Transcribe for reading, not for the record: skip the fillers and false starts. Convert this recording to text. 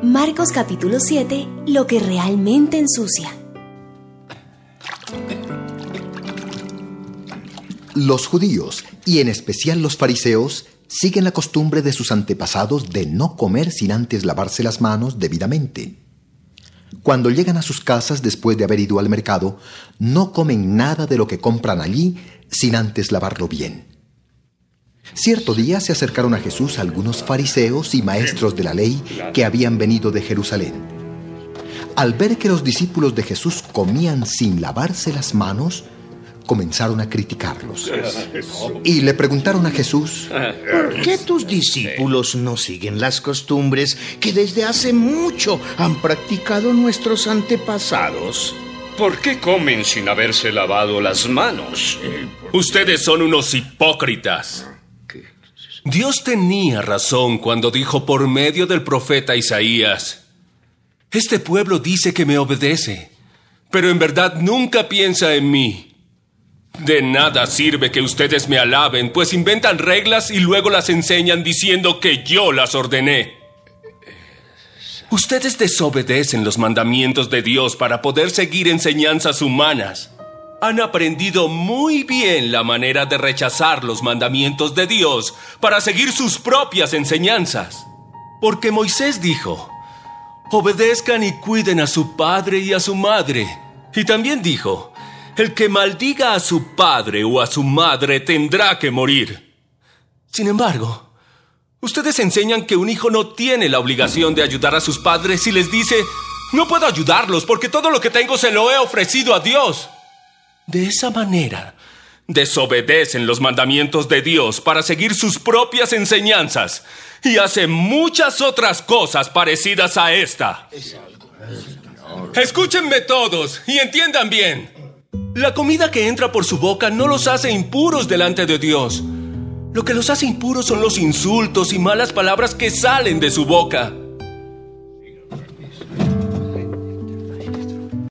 Marcos capítulo 7, lo que realmente ensucia. Los judíos, y en especial los fariseos, siguen la costumbre de sus antepasados de no comer sin antes lavarse las manos debidamente. Cuando llegan a sus casas después de haber ido al mercado, no comen nada de lo que compran allí sin antes lavarlo bien. Cierto día se acercaron a Jesús algunos fariseos y maestros de la ley que habían venido de Jerusalén. Al ver que los discípulos de Jesús comían sin lavarse las manos, comenzaron a criticarlos. Y le preguntaron a Jesús: ¿por qué tus discípulos no siguen las costumbres que desde hace mucho han practicado nuestros antepasados? ¿Por qué comen sin haberse lavado las manos? Ustedes son unos hipócritas. Dios tenía razón cuando dijo por medio del profeta Isaías: este pueblo dice que me obedece, pero en verdad nunca piensa en mí. De nada sirve que ustedes me alaben, pues inventan reglas y luego las enseñan diciendo que yo las ordené. Ustedes desobedecen los mandamientos de Dios para poder seguir enseñanzas humanas. Han aprendido muy bien la manera de rechazar los mandamientos de Dios para seguir sus propias enseñanzas. Porque Moisés dijo: obedezcan y cuiden a su padre y a su madre. Y también dijo: el que maldiga a su padre o a su madre tendrá que morir. Sin embargo, ustedes enseñan que un hijo no tiene la obligación de ayudar a sus padres y les dice: no puedo ayudarlos porque todo lo que tengo se lo he ofrecido a Dios. De esa manera, desobedecen los mandamientos de Dios para seguir sus propias enseñanzas y hacen muchas otras cosas parecidas a esta. Escúchenme todos y entiendan bien. La comida que entra por su boca no los hace impuros delante de Dios. Lo que los hace impuros son los insultos y malas palabras que salen de su boca.